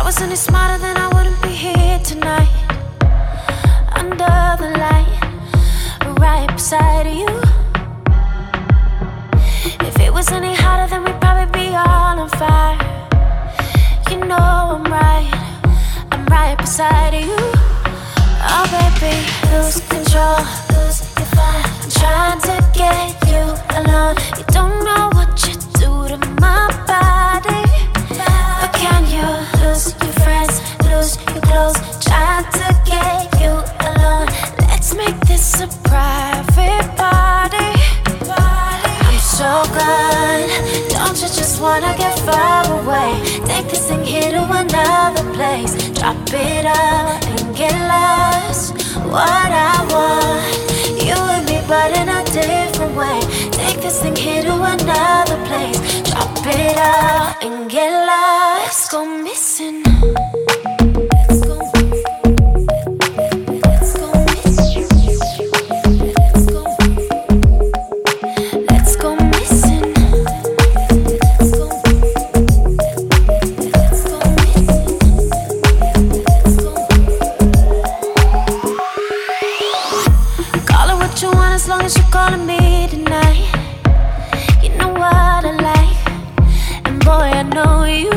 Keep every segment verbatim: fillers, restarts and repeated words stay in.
was any smarter, then I wouldn't be here tonight. Under the light, right beside you. If it was any hotter, then we'd probably be all on fire. You know I'm right, I'm right beside you. Oh baby, lose control, lose your fire. I'm trying to get you alone. You don't know what you do to my body. But can you lose your friends, lose your clothes? Trying to get you alone. Let's make this a private party. I'm so good. Don't you just wanna get far away? Take this thing here to another place. Drop it up and get lost. What I want, you and me, but in a different way. Take this thing here to another place. Drop it up and get lost. Let's go missing. Let's go. Let's go missing. Let's go. Let's go missing. Let's go. Let's go missing. Let's go. Call it what you want as long as you're calling me tonight. You know what I like, and boy I know you.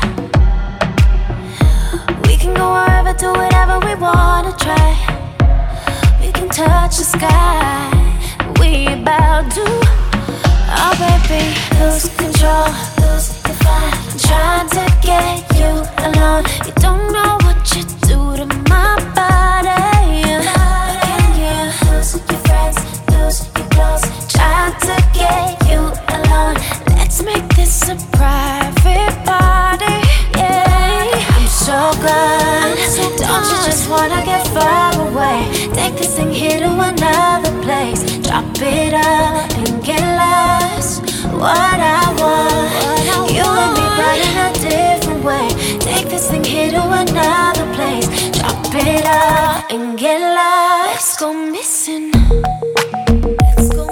We can go wherever, do whatever we wanna try. We can touch the sky, we about to. Oh baby, lose control, lose your fire. I'm trying to get you alone. You don't know what you do to my body. Can you lose your friends, lose your clothes? Trying to get you alone. Let's make this a private party. Yeah, I'm so good. Don't you just wanna get far away? Take this thing here to another place. Drop it up and get lost. What I want, you and me, but in a different way. Take this thing here to another place. Drop it up and get lost. Let's go missing. Let's go.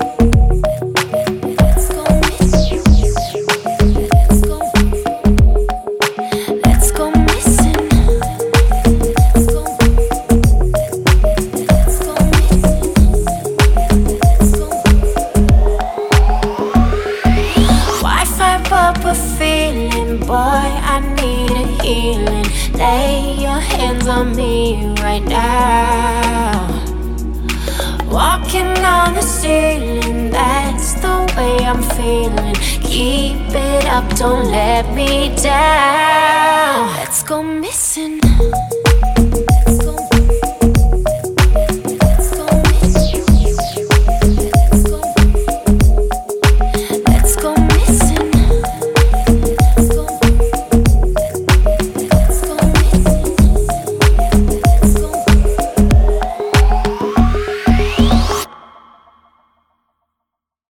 Let's go missing. Let's go. Let's go missing. Let's go. Let's go missing. Let's go. Why fight up a feeling, boy? I need a healing. Lay your hands on me right now. Walking on the ceiling, that's the way I'm feeling. Keep it up, don't let me down. Let's go missing.